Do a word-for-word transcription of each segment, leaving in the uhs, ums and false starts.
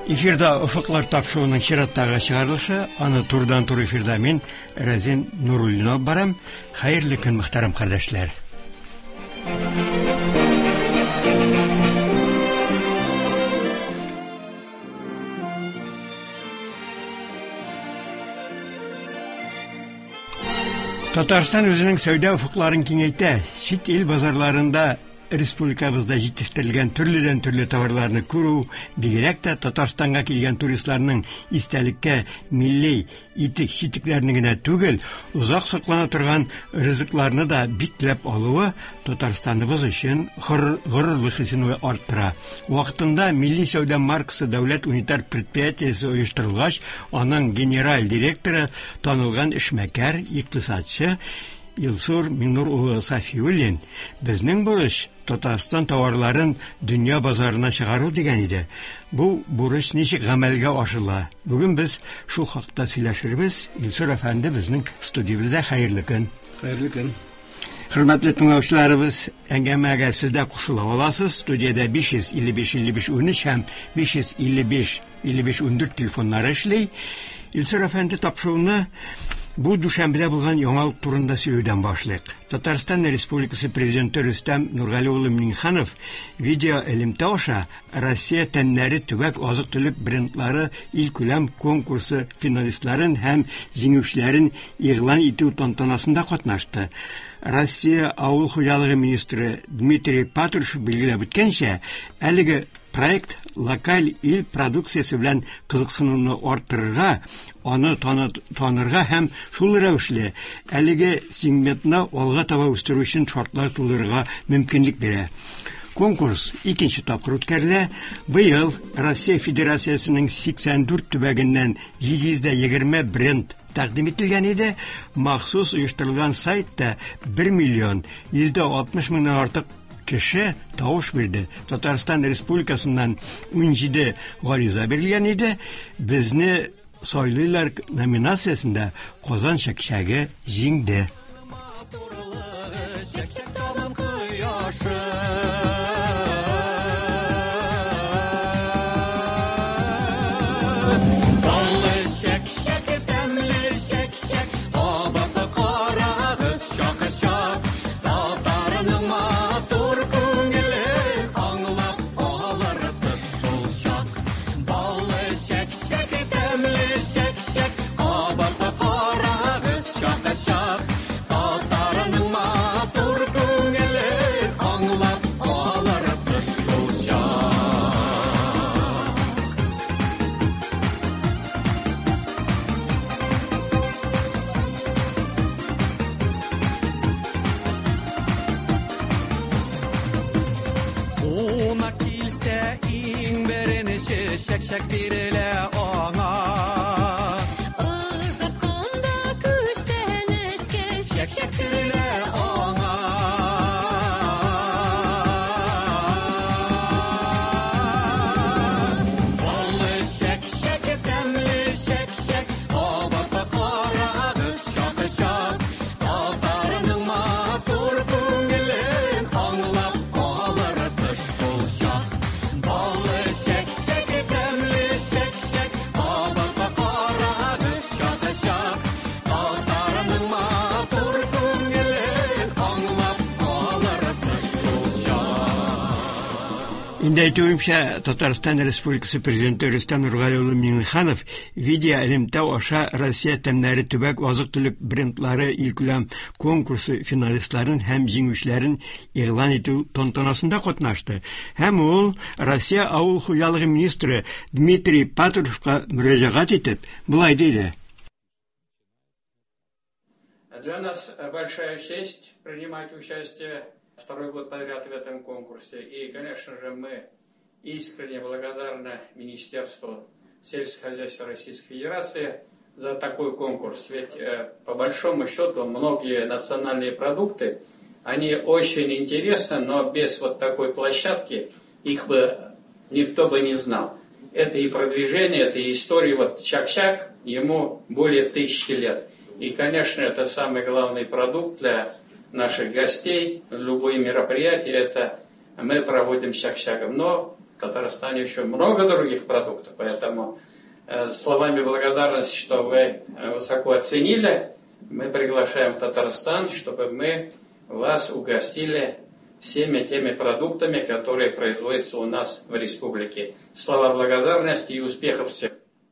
Эфирда Офыклар тапшыруының чираттагы чыгарылышы, аны турдан тур эфирда мен Разин Нуруллинов барам. Хайырлы көн, мөхтәрәм кардәшләр. Татарстан өзенең сәүдә уфукларын киңәйтә. Чит ил базарларында республикабызда җитештерелгән төрледән төрле товарларны күрү, бигрәк тә Татарстанга килгән туристларның истәлеккә милли итек читекләрне генә түгел, узак саклана торган ризыкларны да бикләп алуы Татарстаныбыз өчен горурлык хисен арттыра. Вакытында милли сәүдә маркасы дәүләт унитар предприятиесе оештырылгач, аның генераль директоры танылган эшмәкәр, икътисадчы Илсур Миннур улы Сафиуллин безнең бурыч Татарстан товарларын дөнья базарына чыгару дигән иде. Бу бурыч ничек гамәлгә ашыла? Бүген без шул хакта сөйләшербез. Илсур әфәнде безнең студиябызда. Хәерле көн. Хәерле көн. Хөрмәтле тыңлаучыларыбыз, әңгәмәгә сез дә кушыла аласыз. Студиядә биш йөз илле биш илле биш ун өч һәм биш йөз илле биш илле биш ун дүрт телефоннары эшли. Илсур әфәнде тапшыруны бу дүшәмбедә булган яңалык турында сөйләүдән башлыйк. Татарстан Республикасы Президенты Рөстәм Нургали улы Миңнеханов видео элемтә аша Россия тәннәре төбәк азык-төлек брендлары илкүләм конкурсы финалистларын һәм җиңүчеләрен игълан итү тантанасында катнашты. Россия авыл хуҗалыгы министры Дмитрий Патрушев билгеләп үткәнчә, әлеге проект локаль ил продукциясе белән кызыксынуны арттырырга, аны танырга һәм шул рәвешле әлеге сегментны алга таба үстерү өчен шартлар тудырырга мөмкинлек бирә. Конкурс икенче тапкыр үткәрелә. Быел Россия Федерациясының сиксән дүрт төбәгеннән җиде йөз егерме бренд тәкъдим ителгән иде. Махсус оештырылган сайтта бер миллион йөз алтмыш меңнән артык кеше тавыш бирде. Татарстан Республикасыннан ун җиде гариза бирелгән иде. Безне сайлыйлар номинациясендә Казан шәкшәге җиңде. Инде әйтүемчә, Татарстан Республикасы Президенты Рөстәм Нургали улы Миңнеханов видео элемтә аша Россия тәннәре төбәк азык-төлек брендлары илкүләм конкурсы финалистларын һәм җиңүчеләрен игълан итү тантанасында катнашты. Һәм ул Россия авыл хуҗалыгы министры Дмитрий Патрушевка мөрәҗәгать итеп, булай диде. Для нас большая честь принимать участие второй год подряд в этом конкурсе. И, конечно же, мы искренне благодарны Министерству сельского хозяйства Российской Федерации за такой конкурс. Ведь, по большому счету, многие национальные продукты, они очень интересны, но без вот такой площадки их бы никто бы не знал. Это и продвижение, это и история. Вот Чак-Чак, ему более тысячи лет. И, конечно, это самый главный продукт для наших гостей. Любые мероприятия, это мы проводим Чак-Чаком. Но Татарстане еще много других продуктов, поэтому э, словами благодарности, что вы высоко оценили, мы приглашаем Татарстан, чтобы мы вас угостили всеми теми продуктами, которые производятся у нас в республике. Слова благодарности и успехов всем.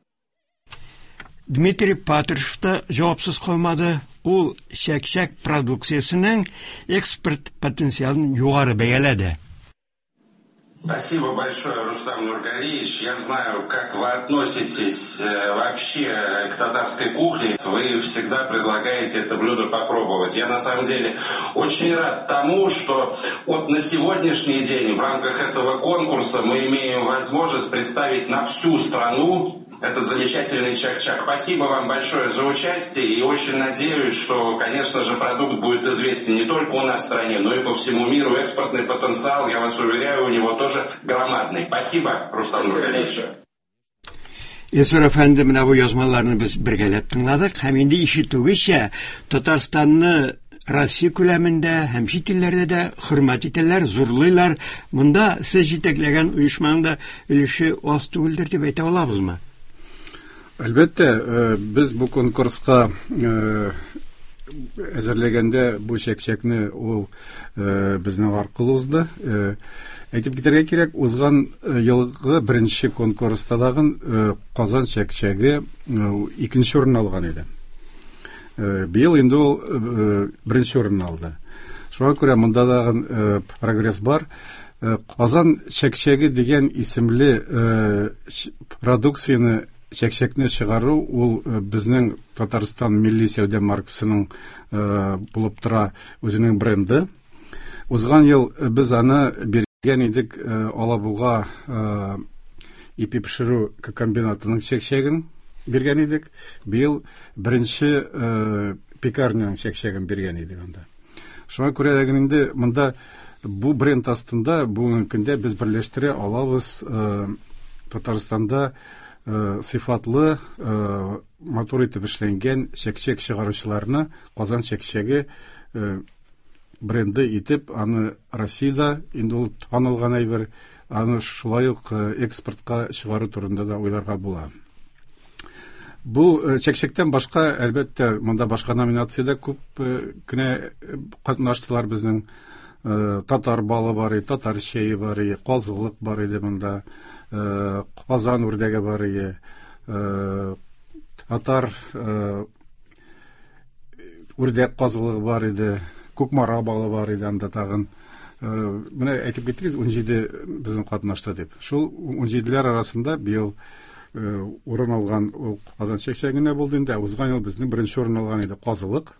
Дмитрий Патрушев та жауапсыз қалмады. Ол шәк-шәк продукциясының экспорт потенциалын юғары бәяләді. Спасибо большое, Рустам Нургалиевич. Я знаю, как вы относитесь э, вообще к татарской кухне. Вы всегда предлагаете это блюдо попробовать. Я на самом деле очень рад тому, что вот на сегодняшний день в рамках этого конкурса мы имеем возможность представить на всю страну этот замечательный чак-чак. Спасибо вам большое за участие и очень надеюсь, что, конечно же, продукт будет известен не только у нас в стране, но и по всему миру. Экспортный потенциал, я вас уверяю, у него тоже громадный. Спасибо, Рустам Нургалиевич. Илсур әфәнде, менә бу язмаларны без бергәләп тыңладык. Һәм инде ишетүгезчә Татарстанны Россия күләмендә һәм чит илләрдә дә хөрмәт итәләр, зурлыйлар. Монда сез җитәкләгән оешманың да өлеше аз түгелдер дип әйтә алабызмы? Әлбәттә, без бу конкурска әзерләгәндә бу чәк-чәкне ул безнең аркылы узды. Әйтеп китәргә кирәк, узган елгы беренче конкурста дагы Казан чәк-чәге икенче урын алган иде. Быел инде ул беренче урын алды. Шуңа күрә монда дагы прогресс бар. Казан чәк-чәге дигән исемле продукцияны чәк-чәкне чыгару ул безнең Татарстан милли сәүдә маркасының булып тора үзенең бренды. Узган ел без аны биргән идек Алабуга ипи пешерү комбинатының чәк-чәген биргән идек. Быел беренче пекарняның чәк-чәген биргән идек анда. Шуңа күрә дә инде монда бу бренд астында бүгенге көндә без берләштерә алабыз Татарстанда сыйфатлы матур итеп эшләнгән чәк-чәк чыгаручыларны Казан чәк-чәге бренды итеп аны Россиядә инде ул танылган әйбер, аны шулай ук экспортка чыгару турында да уйларга була. Бу чәк-чәктән башка, әлбәттә, монда башка номинациядә күп кенә катнаштылар безнең. Татар балы бар, татар чәе бар, казылык бар иде монда. Казан үрдәге бар иде, татар үрдәк казылыгы бар иде, күкмара балы бар иде анда тагын. Менә әйтеп киттегез, унҗиде безнең катнашты дип. Шул унҗиделәр арасында быел урын алган ул Казан чәк-чәгенә булды инде. Узган ел безнең беренче урын алган иде казылык.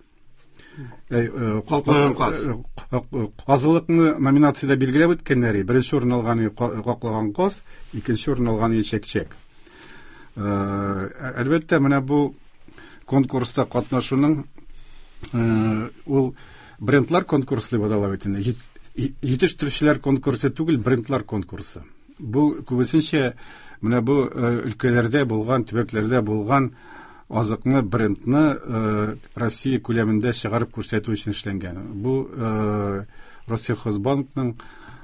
Казылыкны номинациядә билгеләп үткәннәр. Беренче урын алган каклаган каз, икенче урын алган чәк-чәк. Әлбәттә, менә бу конкурста катнашуның ул брендлар конкурсы дип атала бит инде. Җитештерүчеләр конкурсы түгел, брендлар конкурсы. Бу күбесенчә менә бу өлкәләрдә булган, төбәкләрдә булган азыкны, брендны Россия күләмендә чыгарып күрсәтү өчен эшләнгән. Бу Россельхозбанкның,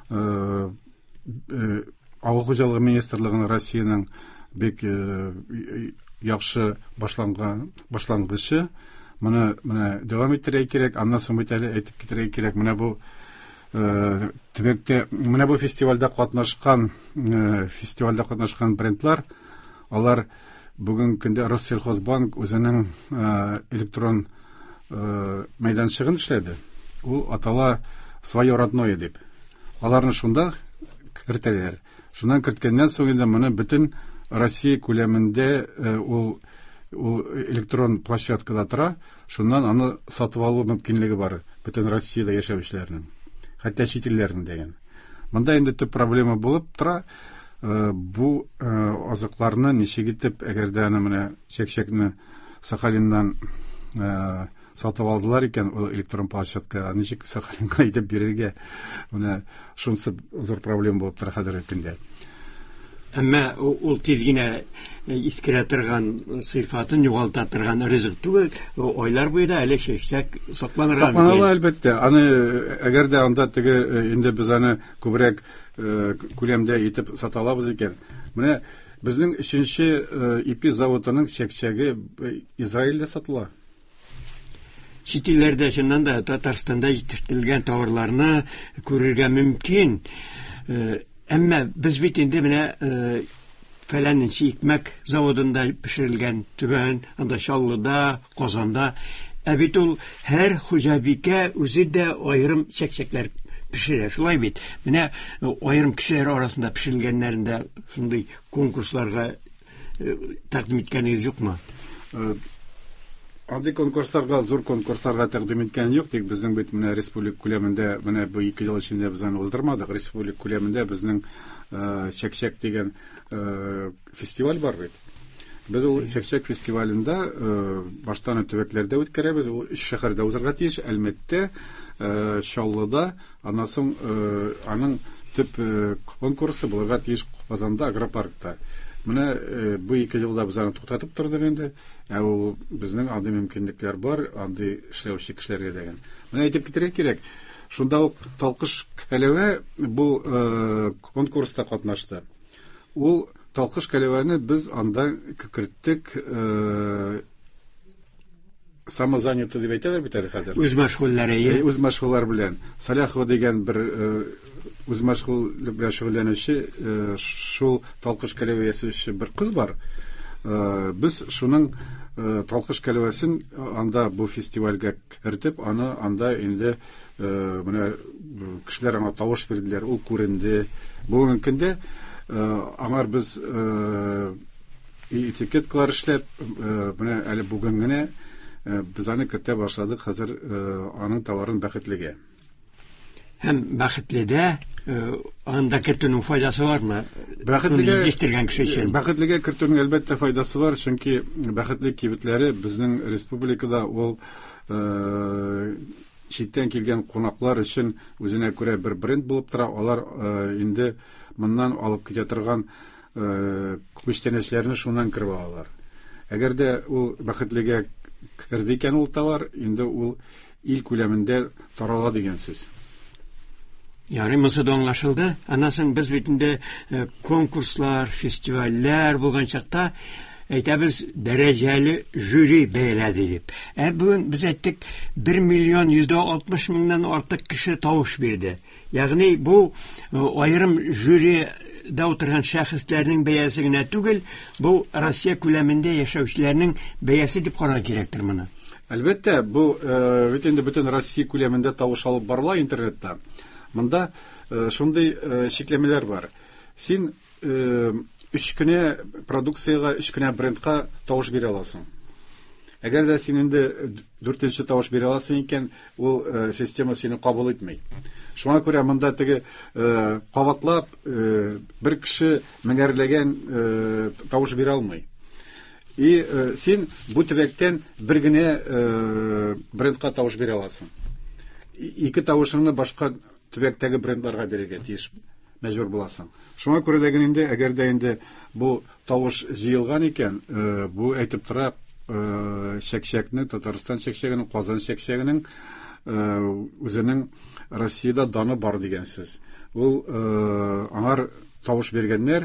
Авыл хуҗалыгы министрлыгының Россиянең бик яхшы башланган башлангычы. Моны менә дәвам иттерергә кирәк, аннан соң бит әле әйтеп китәргә кирәк. Менә бу төбәктә, менә бу фестивальдә катнашкан, фестивальдә катнашкан брендлар, алар бүген көндә Россельхозбанк үзенең электрон мәйданчыгын эшләде. Ул атала свое родное дип. Аларны шунда кертәләр. Шуннан керткәннән соң инде моны бөтен Россия күләмендә ул ул электрон площадкада тора. Шуннан аны сатып алу мөмкинлеге бар бөтен Россиядә яшәүчеләрнең, хәтта чит илләрнең дигән. Монда инде төп проблема булып тора. Бу азыкларны ничек итеп, әгәр дә аны менә чәк-чәкне Сахалиннан сатып алдылар икән, ул электрон площадкага ничек Сахалинга итеп бирергә, менә шунысы зур проблема булып тора хәзерге көндә. Әмма ул тиз генә искерә торган сыйфатын югалта торган ризык түгел, айлар буена әле чәчсәк сакланырга мөмкин. Сакланырга әлбәттә. Аны әгәр дә анда теге инде без аны күбрәк күләмдә итеп сата алабыз икән. Менә безнең өченче ипи заводының чәкчәге Израильдә сатыла. Чит илләрдә чыннан да Татарстанда җитештерелгән товарларны күрергә мөмкин. Әмма без бит инде менә фәләненче икмәк заводында пешерелгән түбән, анда Чаллыда, Казанда. Ә бит ул һәр хуҗабикә үзе дә аерым чәкчәкләр пешерә. Шулай бит. Менә аерым кешеләр арасында пешерелгәннәрендә шундый конкурсларга тәкъдим иткәнегез юкмы? Андый конкурсларга, зур конкурсларга тәкъдим иткән юк, тик безнең бит менә республик күләмендә менә бу ике ел эчендә без аны уздырмадык. Республик күләмендә безнең чәкчәк дигән фестиваль бар бит. Без ул чәкчәк фестивалендә баштан төбәкләрдә үткәрәбез. Ул өч шәһәрдә узарга тиеш. Әлмәттә, Чаллыда, аннан соң аның төп конкурсы булырга тиеш Казанда, Агропаркта. Менә бу ике елда без аны туктатып тордык инде. Ә ул безнең андый мөмкинлекләр бар, андый эшләүче кешеләргә дигән. Менә әйтеп китәргә кирәк. Шунда ук Талкыш Кәләвә бу конкурста катнашты. Ул Талкыш Кәләвәне без анда керттек, самозанятый дип әйтәләр бит әле хәзер. Үз мәшгульләре, үз мәшгульләр белән. Саляхова дигән бер үз мәшгульлек белән шөгыльләнүче, шул Талкыш Кәләвә ясаучы бер кыз бар. Без шуның Талкыш Кәләвәсен анда бу фестивальгә кертеп, аны анда инде менә кешеләр аңа тавыш бирделәр, ул күренде. Бүгенге көндә аңар без этикеткалар эшләп, менә әле бүген генә без аны кертә башладык, хәзер аның товарын бәхетлегә. Һәм бәхетледә анда кертүнең файдасы бармы? Бәхетлегә җитештергән кеше өчен. Бәхетлегә кертүнең әлбәттә файдасы бар, чөнки бәхетле кибетләре безнең республикада ул читтән килгән кунаклар өчен үзенә күрә бер бренд булып тора. Алар инде моннан алып китә торган күчтәнәчләрне шуннан киреп алалар. Әгәр дә ул бәхетлегә керде икән ул товар, инде ул ил күләмендә тарала дигән сүз. Яни монысы да аңлашылды. Аннан соң без бит инде конкурслар, фестивальләр булган чакта әйтәбез, дәрәҗәле жюри бәяләде дип. Ә бүген без әйттек, бер миллион йөз алтмыш меңнән артык кеше тавыш бирде. Ягъни бу аерым жюридә утырган шәхесләрнең бәясе генә түгел, бу Россия күләмендә яшәүчеләрнең бәясе дип карарга кирәктер моны. Әлбәттә, бу бит инде бөтен Россия күләмендә тавыш алып барыла интернетта. Монда шундый шикләмәләр бар. Син өч кенә продукцияга, өч кенә брендка тавыш бирә аласың. Әгәр дә син инде дүртенче тавыш бирә аласың икән, ул система сине кабул итмәй. Шуңа күрә монда теге кабатлап бер кеше меңәрләгән тавыш бирә алмый. И син бу төбәктән бер генә брендка тавыш бирә аласың. Ике тавышыңны башка төбәктәге брендларга бирергә тиеш, мәҗбүр буласың. Шуңа күрә дә инде, әгәр дә инде бу тавыш җыелган икән, бу әйтеп тора, чәкчәкне, Татарстан чәкчәгенең, Казан чәкчәгенең үзенең Россиядә даны бар дигән сүз. Ул аңар тавыш биргәннәр,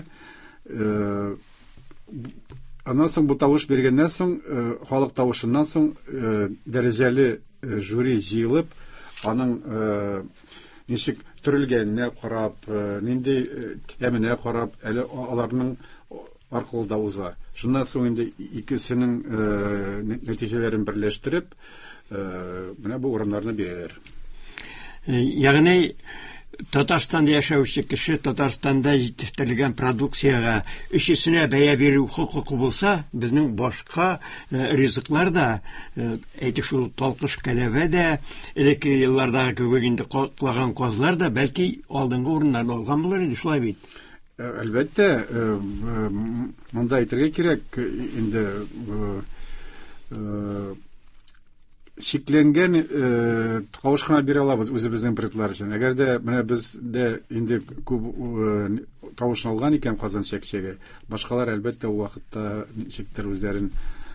аннан соң бу тавыш биргәннән соң, халык тавышыннан соң дәрәҗәле жюри җыелып, аның ничек төрелгәненә карап, нинди тәменә карап, әле аларның аркылы да уза. Шуннан соң инде икесенең нәтиҗәләрен берләштереп, менә бу урыннарны бирәләр. Ягъни Татарстанда яшәүче кеше Татарстанда җитештерелгән продукцияга өчесенә бәя бирү хокукы булса, безнең башка ризыклар да, әйтик шул Талкыш Кәләвә дә, элекке еллардагы кебек инде катлаган казлар да бәлки алдынгы урыннарны алган булыр иде, шулай бит. Әлбәттә, монда әйтергә кирәк, инде шикләнгән тавышкына бирә алабыз үзебезнең брендлар өчен. Әгәр дә менә бездә инде күп тавышын алган икән Казан чәкчәге. Башкалар әлбәттә ул вакытта ничектер үзләрен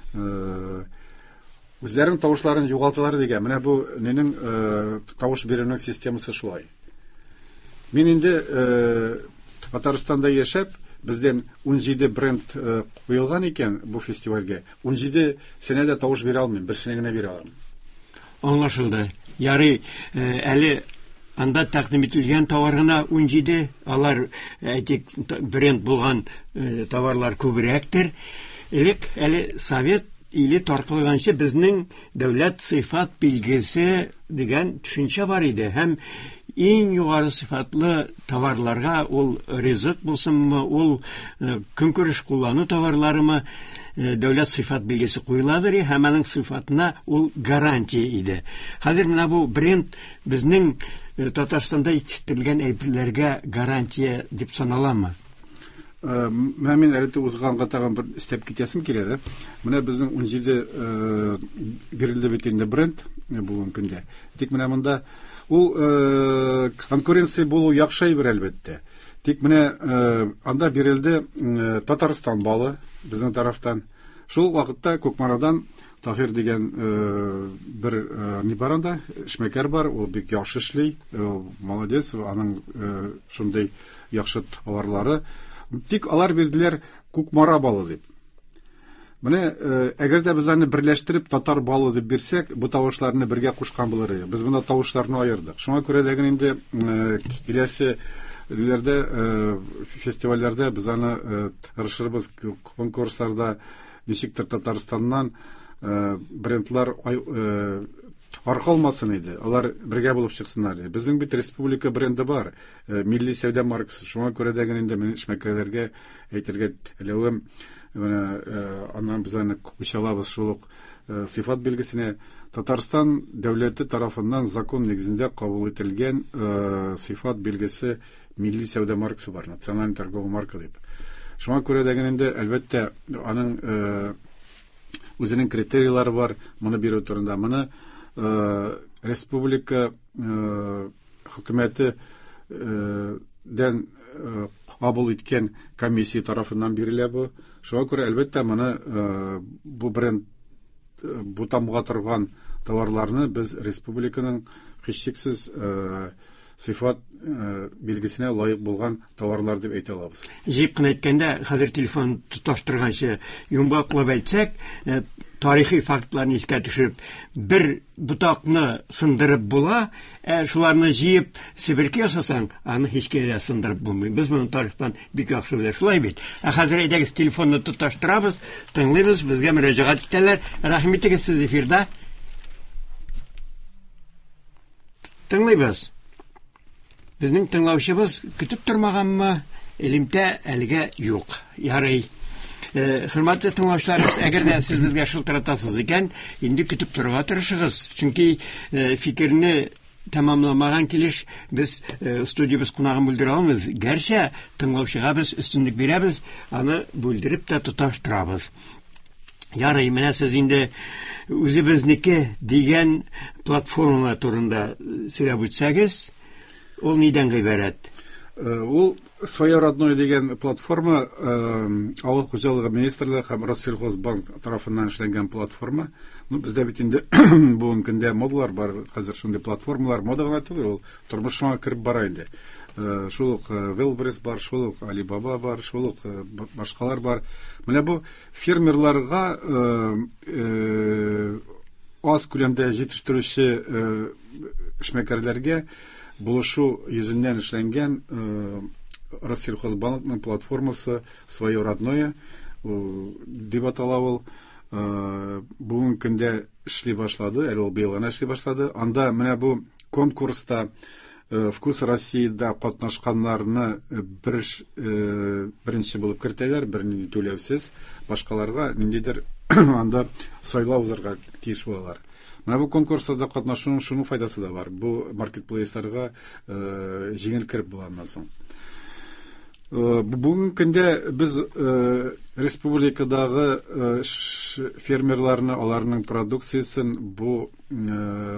үзләрен тавышларын югалталар дигән. Менә бу минем тавыш бирүнең системасы шулай. Мин инде Татарстанда яшәп, бездән унҗиде бренд куелган икән бу фестивальгә. унҗиде сенәдә тавыш бирә алмыйм, берсенә генә бирә алам. Аңлашылды. Ярый, әле анда тәкъдим ителгән товарына унҗиде, алар әйтик бренд булган товарлар күбрәктер. Элек әле Совет иле таркалганчы безнең дәүләт сыйфат билгесе дигән төшенчә бар иде. Һәм иң югары сыйфатлы товарларга ул ризык булсынмы, ул көнкүреш куллану товарларымы дәүләт сыйфат билгесе куйыладыр, һәм аның сыйфатына ул гарантия иде. Хәзер менә бу бренд безнең Татарстанда иттерелгән әйберләргә гарантия дип саналамы? Менә мин әле узганга тагын бер истәп китәсем килә дә. Менә безнең унҗиде бирелде бит инде бренд бүгенге көндә. Тик менә монда ул конкуренция булу яхшы әйбер әлбәттә. Тик менә анда бирелде Татарстан балы безнең тарафтан. Шул вакытта Күкмарадан Таһир дигән бер нибаранда эшмәкәр бар, ул бик яхшы эшли, молодец, аның шундый яхшы товарлары. Тик алар бирделәр Күкмара балы дип. Менә әгәр дә без аны берләштереп татар балы дип бирсәк, бу тавышларны бергә кушкан булыр иде. Без монда тавышларны аердык. Шуңа күрә дә инде киләсе илләрдә фестивальләрдә без аны тырышырбыз, конкурсларда ничектер Татарстаннан брендлар аркалмасын иде. Алар бергә булып чыксыннар иде. Безнең бит республика бренды бар. Милли сәүдә маркасы. Шуңа күрә дә инде мен эшмәкәрләргә әйтергә теләвем, менә аннан без аны күчалабыз шул ук сыйфат билгесенә. Татарстан дәүләте тарафыннан закон нигезендә кабул ителгән сыйфат билгесе милли сәүдә маркасы бар, националь торговая марка дип. Шуңа күрә дә инде әлбәттә аның үзенең критерийлары бар, моны бирү турында. Моны республика хөкүмәте дән кабул иткән комиссия тарафыннан бирелә бу. Шуңа күрә әлбәттә моны бу бренд бу тамга торган товарларны без республиканың һичшиксез сыйфат билгесенә лаек булган товарлар дип әйтә алабыз. Җыеп кына әйткәндә, хәзер телефон тоташтырганчы йомгаклап әйтсәк, тарихи фактларны искә төшереп, бер бутакны сындырып була, шуларны җыеп себерке ясасаң, аны һич кирә сындырып булмый. Без моны тарихтан бик яхшы беләбез, шулай бит. Ә хәзер әйдәгез, телефонны тоташтырабыз, тыңлыйбыз, безгә мөрәҗәгать итәләр. Рәхмәт итегез, сез эфирда. Тыңлыйбыз. Безнең тыңлаучыбыз көтеп тормаганмы? Элемтә әлегә юк. Ярый. Хөрмәтле тыңлаучыларыбыз, әгәр дә сез безгә шылтыратасыз икән, инде көтеп торырга тырышыгыз. Чөнки фикерне тәмамламаган килеш без студиябыз кунагын бүлдерә алмыйбыз. Гәрчә тыңлаучыга без өстенлек бирәбез, аны бүлдереп тә тоташтырабыз. Ярый, менә сез инде үзебезнеке дигән платформа турында сөйләп үтсәгез, ул нидән гыйбарәт? Ул «Свое родное» дигән платформа авыл хуҗалыгы министрлыгы һәм Россельхозбанк тарафыннан эшләнгән платформа. Ну, бездә бит инде бүгенге көндә модалар бар, хәзер шундый платформалар мода гына түгел, ул тормышка кирип бара инде. Шул ук Wildberries бар, шул ук Alibaba бар, шул ук башкалар бар. Менә бу фермерларга аз күләмдә җитештерүче эшмәкәрләргә булышу йөзеннән эшләнгән Россельхозбанкның платформасы «Свое родное» дип атала ул. Бүгенге көндә эшли башлады, әле ул быел гына эшли башлады. Анда менә бу конкурста «Вкус России»да катнашканнарны бер беренче булып кертәләр, бернинди түләүсез, башкаларга ниндидер анда сайлау узарга тиеш булалар. Менә бу конкурста катнашуның шуның файдасы да бар. Бу маркетплейсларга җиңел кирип булганнан соң. Бүгенге көндә без республикадагы фермерларны, аларның продукциясын бу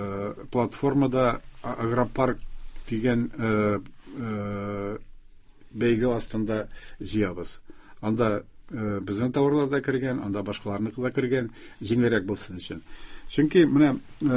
платформада Агропарк дигән бәйге астында җыябыз. Анда безнең товарлар да кергән, анда башкаларныкы да кергән, җиңелрәк булсын өчен. Чөнки менә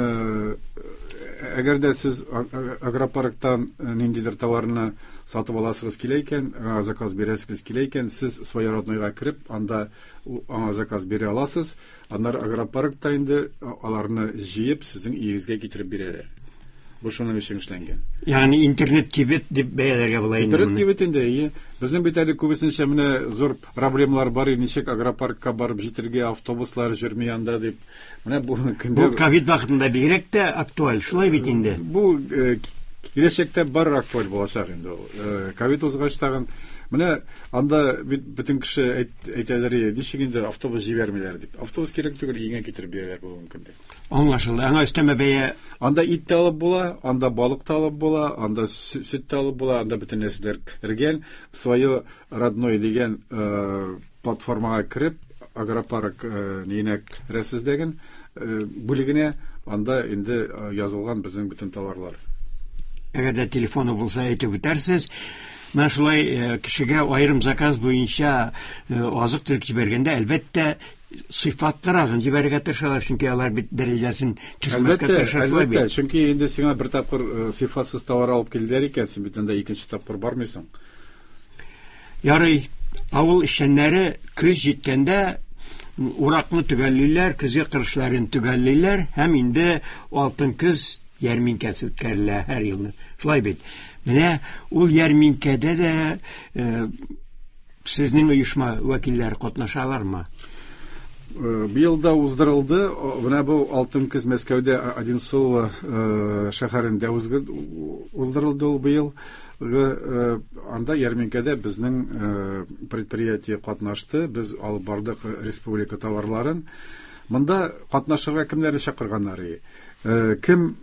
әгәр дә сез агропарктан ниндидер товарны сатып аласыгыз килә икән, заказ бирәсегез килә икән, сез своеродныйга кирип, анда аңа заказ бирә аласыз. Аннар агропаркта инде аларны җыеп сезнең өегезгә китереп бирәләр. Бу шуның өчен эшләнгән. Ягъни интернет кибет дип бәяләргә була инде. Интернет кибет инде. Безнең бит әле күбесенчә менә зур проблемалар бар, ничек агропаркка барып җитәргә, автобуслар йөрми анда дип. Менә бу көндә Бу ковид вакытында бигрәк тә актуаль, шулай бит инде. Бу киләчәктә бар актуаль булачак инде. Ковид узгач тагын менә анда бөтен кеше әйтәләр, ничек инде автобус җибәрмиләр дип. Автобус кирәк түгел, иңә китереп бирәләр бу көндә. Аңлашылды. Аңа өстәмә бәя. Анда ит тә алып була, анда балык та алып була, анда сөт тә алып була, анда бөтен нәрсәләр кергән. Свое родной дигән платформага кирип, агропарк нинәк рәсездәген бүлегенә анда инде язылган безнең бөтен товарлар. Әгәр дә телефоны булса әйтеп үтәрсез. Мен шулай кешегә аерым заказ буенча азык-төлек җибәргәндә, әлбәттә сыйфатлырагын җибәрергә тырышалар, чөнки алар бит дәрәҗәсен төшермәскә тырышалар бит. Чөнки инде сиңа бер тапкыр сыйфатсыз товар алып килделәр икән, син бит анда икенче тапкыр бармыйсың. Ярый, авыл эшчәннәре көз җиткәндә уракны төгәллиләр, көзгә кырышларын төгәллиләр, һәм инде алтын көз ярминкәсе үткәрелә һәр елны. Шулай бит. Менә ул ярминкәдә дә сезнең оешма вәкилләре катнашалармы? Быел да уздырылды. Менә бу алтын көз Мәскәүдә Одинцово шәһәрендә уздырылды ул быел. Анда ярминкәдә безнең предприятие катнашты. Без алып бардык республика товарларын. Монда катнашырга кемнәрне чакырганнар? Кем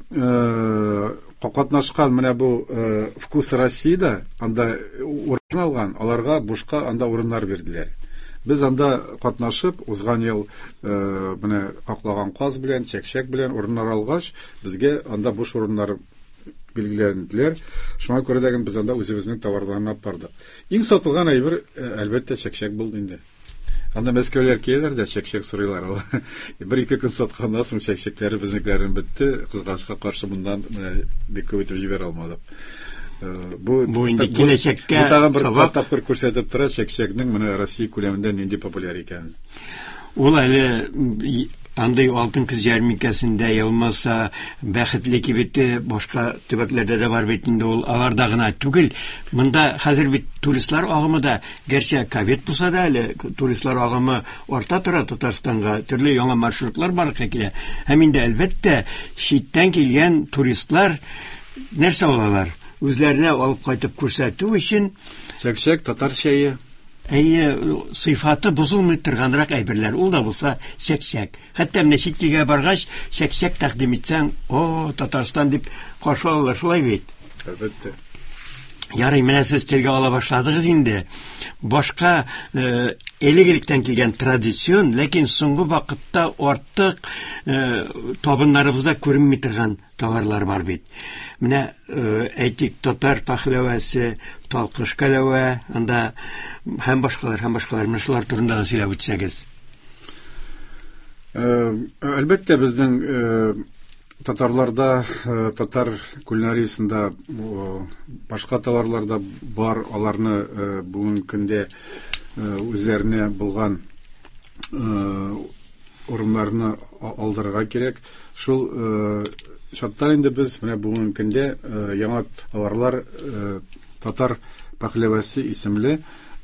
катнашкан менә бу Вкус Россиядә анда урын алган, аларга бушка анда урыннар бирделәр. Без анда катнашып, узган ел менә каклаган каз белән, чәкчәк белән урыннар алгач, безгә анда буш урыннар билгеләнделәр. Шуңа күрә дә без анда үзебезнең товарларны алып бардык. Иң сатылган әйбер әлбәттә чәкчәк булды инде. Анда Мәскәүләр киләләр дә чәкчәк сорыйлар. Бер-ике көн сатканнан соң чәкчәкләре безнекләрен бетте. Кызганычка каршы мондан бик күп итеп җибәрә алмадык. Бу инде киләчәккә сабак тапкыр күрсәтеп тора чәкчәкнең менә Россия күләмендә нинди популяр икәнен. Ул әле андай алтын көз ярминкәсендә ялмаса бәхетле кибете башка төбәкләрдә дә бар бит инде, ул аларда гына түгел. Монда хәзер бит туристлар агымы да, гәрчә ковид булса да, әле туристлар агымы арта тора Татарстанга, төрле яңа маршрутлар барлыкка килә. Һәм инде әлбәттә читтән килгән туристлар нәрсә алалар? Үзләренә алып кайтып күрсәтү өчен чәкчәк, татар чәе. Әйе, сыйфаты бозылмый торганрак әйберләр, ул да булса чәкчәк. Хәтта менә читлегә баргач, чәкчәк тәкъдим итсәң, о, Татарстан дип каршы алалар, шулай бит. Әлбәттә. Ярый, менә сез телгә ала башладыгыз инде. Башка элек-электән килгән традицион, ләкин соңгы вакытта артык табыннарыбызда күренми торган товарлар бар бит. Менә әйтик, татар пахлавасы, талкыш каләвә, анда һәм башкалар, һәм башкалар, менә шулар турында да сөйләп үтсәгез. Әлбәттә безнең татарларда, татар кулинариясендә башка товарларда бар, аларны бүген көндә үзләренә булган урыннарны алдырырга кирәк. Шул шаттан инде без менә бүген көндә яңа товарлар татар пахлавасы исемле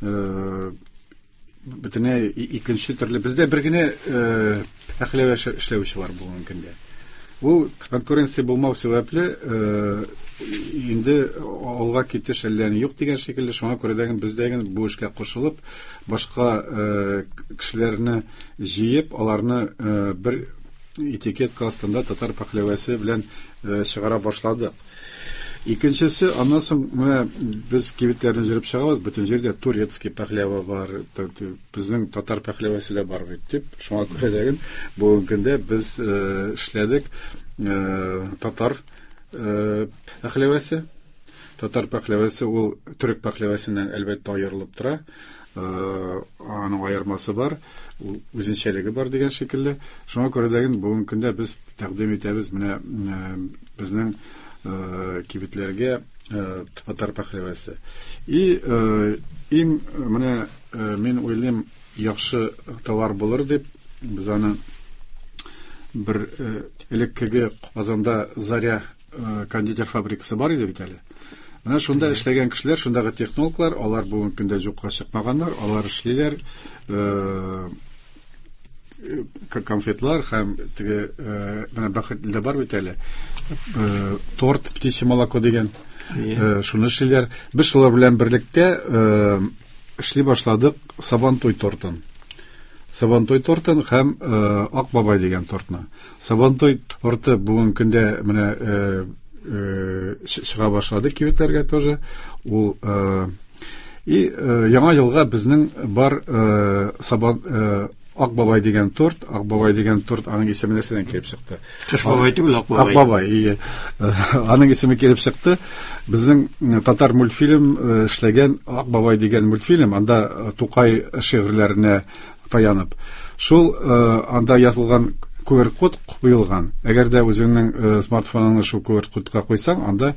бөтенләй икенче төрле. Бездә бер генә пахлава эшләүче бар бүген көндә. Ул конкуренция булмау сәбәпле инде алга китеш әлләни юк дигән шикелле, шуңа күрә дә бездә бу эшкә кушылып, башка кешеләрне җыеп, аларны бер этикетка астында татар пахлавасы белән чыгара башладык. Икенчесе, аннан соң менә без кибетләрне җырып чыгабыз, бөтен җирдә турецкий пахлава бар, безнең татар пахлавасы да бар бит дип. Шуңа күрә дә бүген көндә без эшләдек татар пахлавасы. татар пәхләвәсе ул төрек пәхләвәсеннән әлбәттә аерылып тора. Аның аермасы бар, үзенчәлеге бар дигән шикелле. Шуңа күрә дә бүген көндә без тәкъдим итәбез менә безнең кибетләргә татар пәхләвәсе. И иң менә мин уйлыйм яхшы товар булыр дип без аны бер элеккеге Казанда Заря кондитер фабрикасы бар иде бит әле. Менә шунда эшләгән кешеләр, шундагы технологлар, алар бүген көндә юкка чыкмаганнар, алар эшлиләр, конфетлар һәм теге менә бәхетле бар бит әле. Торт, птичье молоко дигән, шуны эшлиләр. Без шулар белән берлектә эшли башладык Сабантой тортын. Сабантой тортын һәм Ак бабай дигән тортны. Сабантой торты бүген көндә менә чыга башлады кибетләргә тоже. Ул и яңа елга безнең бар Сабан Ак бабай дигән торт, Ак бабай дигән торт аның исеме нәрсәдән килеп чыкты? Кыш бабай түгел, Ак бабай. Ак бабай. Аның исеме килеп чыкты. Безнең татар мультфильм эшләгән Ак бабай дигән мультфильм, анда Тукай шигырьләренә таянып. Шул анда язылган ку ар код куелган. Әгәр дә үзеңнең смартфоныңны шул ку ар кодка куйсаң, анда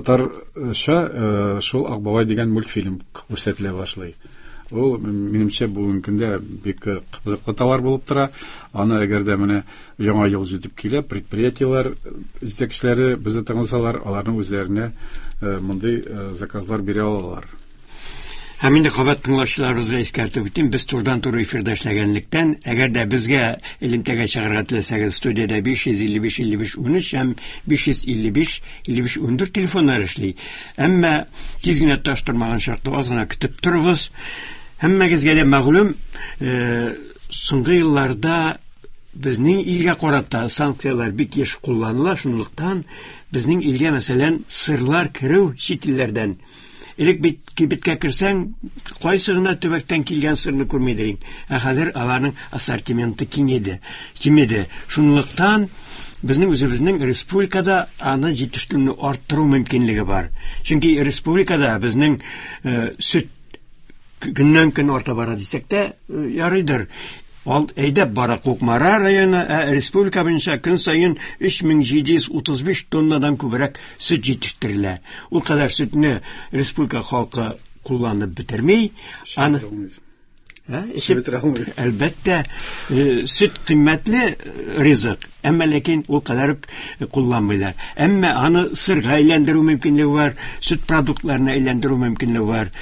татарча шул Ак бабай дигән мультфильм күрсәтелә башлый. Ул минемчә бүген көндә бик кызыклы товар булып тора. Аны әгәр дә менә яңа ел җитеп килә, предприятиеләр җитәкчеләре безне тыңласалар, аларның үзләренә мондый заказлар бирә алалар. Һәм инде кабат тыңлаучыларыбызга искәртеп үтим, без турыдан-туры эфирдә эшләгәнлектән, әгәр дә безгә элемтәгә чыгарга теләсәгез, студиядә биш йөз илле биш илле биш ун өч һәм биш йөз илле биш илле биш ун дүрт телефоннар эшли. Әмма тиз генә таштырмаган шартта аз гына көтеп торыгыз. Һәммәгезгә дә мәгълүм, соңгы елларда безнең илгә карата санкциялар бик еш кулланыла, шунлыктан безнең илгә мәсәлән сырлар керү чит илләрдән. Элек бит кибеткә керсәң, кайсы гына төбәктән килгән сырны күрмәйдең. Ә хәзер аларның ассортименты киңәйде. Кимеде. Шунлыктан безнең үзебезнең республикада аны җитештерүне арттыру мөмкинлеге бар. Чөнки республикада безнең сөт көннән көн арта бара дисәк тә ярыйдыр. Ал әйдәп бара Кукмара районы, ә республика буенча көн саен өч мең җиде йөз утыз биш тоннадан күбрәк сөт җитештерелә. Ул кадәр сөтне республика халкы кулланып бетерми, аны әлбәттә сөт кыйммәтле ризык, әмма ләкин ул кадәр кулланмыйлар. Әмма аны сырга әйләндерү мөмкинлеге бар, сөт продуктларына әйләндерү мөмкинлеге бар.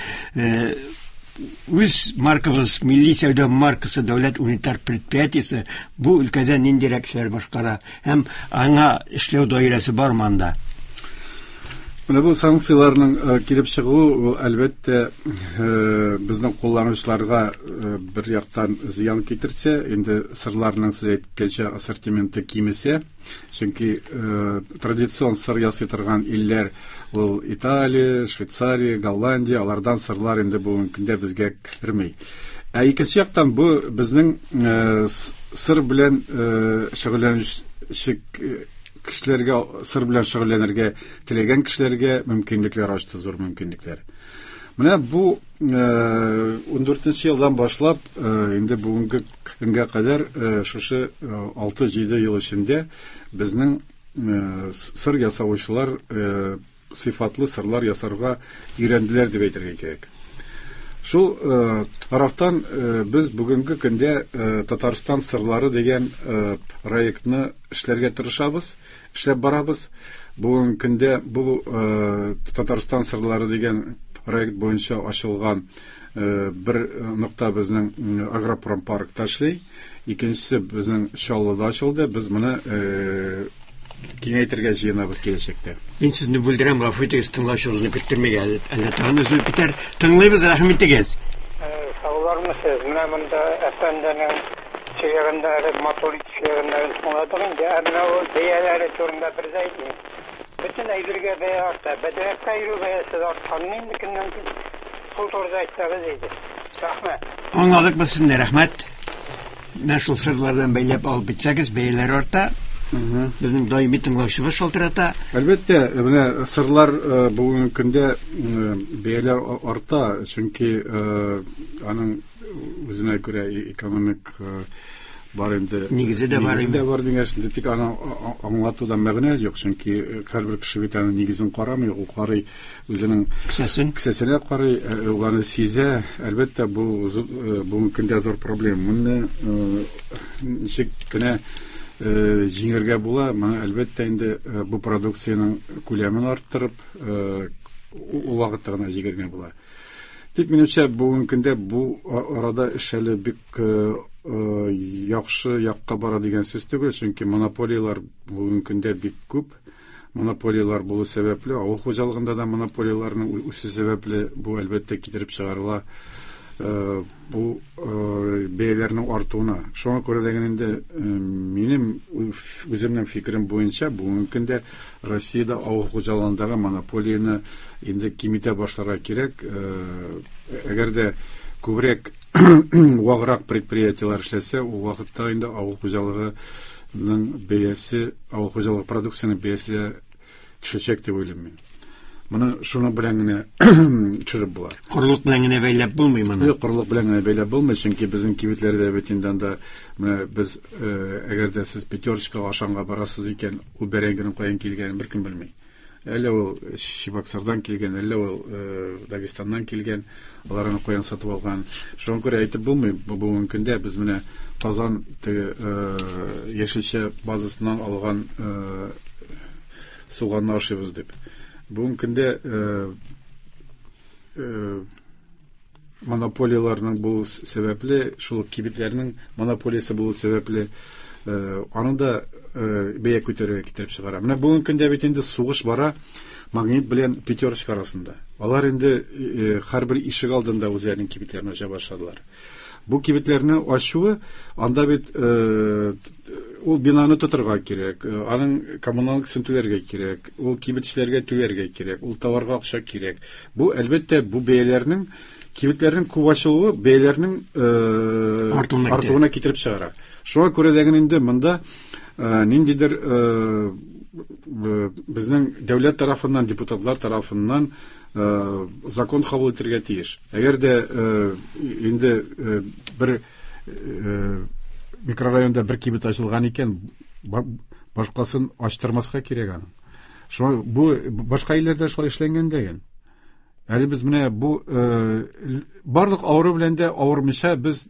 Үз маркабыз, милли сәүдә маркасы дәүләт унитар предприятиесе бу өлкәдә ниндирәк эшләр башкара һәм аңа эшләү даирәсе бар монда. Менә бу санкцияларның килеп чыгуы әлбәттә безнең кулланучыларга бер яктан зыян китерсә, инде сырларның сез әйткәнчә ассортименты кимесә, чөнки традицион сыр ясый торган илләр ул Италия, Швейцария, Голландия, алардан сырлар инде бүген көндә безгә кермәй. Ә икенче яктан бу безнең сыр белән шөгыльләнүче кешеләргә, сыр белән шөгыльләнергә теләгән кешеләргә мөмкинлекләр ачты, зур мөмкинлекләр. Менә бу ундүртенче елдан башлап инде бүгенге көнгә кадәр шушы алты-җиде ел эчендә безнең сыр ясаучылар сыйфатлы сырлар ясарга өйрәнделәр дип әйтергә кирәк. Шул тарафтан без бүгенге көндә Татарстан сырлары дигән проектны эшләргә тырышабыз, эшләп барабыз. Бүген көндә бу Татарстан сырлары дигән проект буенча ачылган бер нокта безнең Агропром паркта эшли, икенчесе безнең Чаллыда ачылды. Без моны киңәйтергә җыенабыз киләчәктә. Мин сезне бүлдерәм, гафу итегез, тыңлаучыбызны көттермәгә. Әллә тагын үзел битәр. Тыңлыйбыз, рәхмәт итегез. Саулармысыз? Менә монда әфәндәнең сөйләгәннәре, моторик сөйләгәннәрен тыңладык инде. Менә ул бәяләре турында бер әйтим. Бөтен әйбергә бәя арта. Бәдрәккә йөрү бәясе арткан инде көннән көн. Шул турыда әйтсәгез иде. Рәхмәт. Аңладык без сезне, рәхмәт. Менә шул сырлардан бәйләп алып битсәгез, бәяләр арта. Безнең даими тыңлаучыбыз шалтырата. Әлбәттә, менә сырлар бүгенге көндә бәяләр арта, чөнки аның үзенә күрә экономик бар инде. Нигезе дә бар инде. Бар дигән, тик аны аңлатуда мәгънә юк, чөнки һәрбер кеше бит аның нигезен карамый, ул карый үзенең кесәсен, кесәсенә карый, аны сизә. Әлбәттә, бу бүгенге көндә зур проблема. Моны ничек кенә җиңәргә була? Моны әлбәттә инде бу продукциянең күләмен арттырып, ул вакытта гына җиңәргә була. Тик минемчә, бүгенге көндә бу арада эш әле бик яхшы якка бара дигән сүз түгел, чөнки монополиялар бүгенге көндә бик күп. Монополиялар булу сәбәпле, авыл хуҗалыгында да монополияларның үсү сәбәпле бу әлбәттә китереп чыгарыла. Бу бәяләрнең артуына. Шуңа күрә дә инде минем үземнең фикерем буенча, бүгенге көндә Россиядә авыл хуҗалыгындагы монополияны инде кимитә башларга кирәк. Әгәр дә күбрәк ваграк предприятиелар эшләсә, ул вакытта инде авыл хуҗалыгының бәясе, авыл хуҗалыгы продукцияның бәясе төшәчәк дип уйлыйм мин. Моны шуның белән генә төшереп була. Корылык белән генә бәйләп булмый моны. Юк, корылык белән генә бәйләп булмый, чөнки безнең кибетләрдә бит инде анда менә без әгәр дә сез пятерочкага ашанга барасыз икән, ул бәрәңгенең каян килгәнен беркем белми. Әллә ул Чебоксардан килгән, әллә ул Дагестаннан килгән, аларны каян сатып алган. Шуңа күрә әйтеп булмый, бүгенге көндә без менә Казан яшелчә базасыннан алган суганны ашыйбыз дип. Бүгенге көндә монополияларның булу сәбәпле, шул кибетләрнең монополиясе булу сәбәпле, аны да бәя күтәрергә китереп чыгара. Менә бүгенге көндә бит инде сугыш бара Магнит белән Пятерочка арасында. Алар инде һәрбер ишек алдында үзләренең кибетләрен ача башладылар. Бу кибетләрне ачуы анда бит ул бинаны тотырга кирәк, аның коммуналлык түләргә кирәк, ул кибетчеләргә түләргә кирәк, ул товарга акча кирәк. Бу әлбәттә бу бәяләрнең кибетләрнең күп ачылуы бәяләрнең артуына китереп чыгара. Шуңа күрә дә инде монда ниндидер безнең дәүләт тарафыннан, депутатлар тарафыннан закон кабул итәргә тиеш. Әгәр дә инде бер микрорайонда бер кибет ачылган икән, башкасын ачтырмаска кирәк аны. Шуңа бу башка илләрдә шулай эшләнгән дигән. Әле без менә бу барлык авыру белән дә авырмыйча без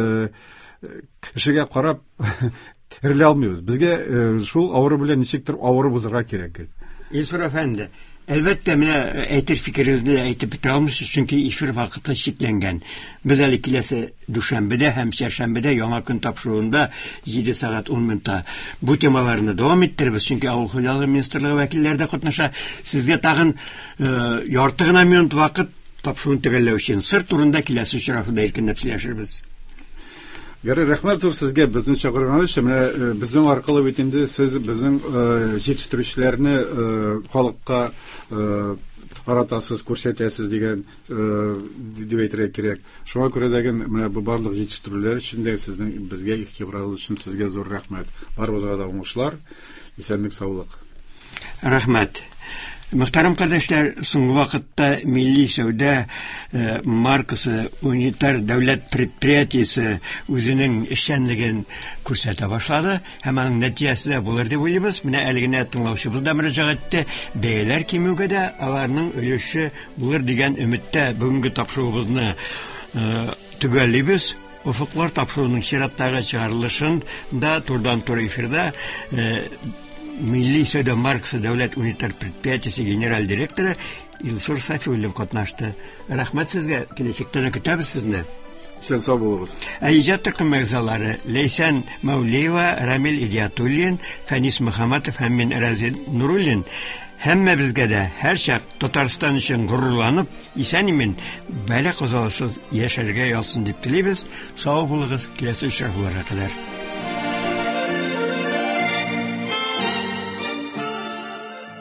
кешегә карап терелә алмыйбыз. Безгә шул авыру белән ничектер авырып узарга кирәк. Илсур әфәнде, әлбәттә менә әйтер фикерегезне әйтеп бетә алмыйсыз, чөнки эфир вакыты чикләнгән. Без әле киләсе дүшәмбедә һәм чәршәмбедә яңа көн тапшыруында җиде сәгать ун минутта бу темаларны дәвам иттербез, чөнки авыл хуҗалыгы министрлыгы вәкилләре дә катнаша. Сезгә тагын ярты гына минут вакыт тапшыруын төгәлләү өчен сыр турында киләсе очрашуда иркенләп сөйләшербез. Ярый, рәхмәт зур сезгә безне чакырган өчен. Менә безнең аркылы бит инде сез безнең җитештерүчеләрне халыкка аратасыз, күрсәтәсез дигән дип әйтергә кирәк. Шуңа күрә дә менә бу барлык җитештерүләр өчен дә сезнең безгә игътибарыгыз өчен сезгә зур рәхмәт. Барыбызга да уңышлар, исәнлек, саулык. Рәхмәт. Мөхтәрәм кардәшләр, соңгы вакытта милли сәүдә маркасы унитар дәүләт предприятиесе үзенең эшчәнлеген күрсәтә башлады. Һәм аның нәтиҗәсе булыр дип уйлыйбыз. Менә әле генә тыңлаучыбыз да мөрәҗәгать итте. Бәяләр кимүгә дә аларның өлеше булыр дигән өметтә бүгенге тапшыруыбызны төгәллибез. Офыклар тапшыруның чираттагы чыгарылышын да турдан-тур эфирда Милли сәүдә маркасы дәүләт унитар предприятиесе генераль директоры Илсур Сафиуллин катнашты. Рәхмәт сезгә, киләчәктә дә көтәбез сезне. Сән сау булыгыз. Иҗат төркем әгъзалары Ләйсән Мәүлеева, Рамил Идиятуллин, Фәнис Мөхәммәтов һәм мин Разил Нуруллин. Һәммәбезгә дә һәр чак Татарстан өчен горурланып, исән-имин, бәла казалышсыз яшәргә язсын дип телибез. Сау булыгыз, киләсе очрашуларга кадәр.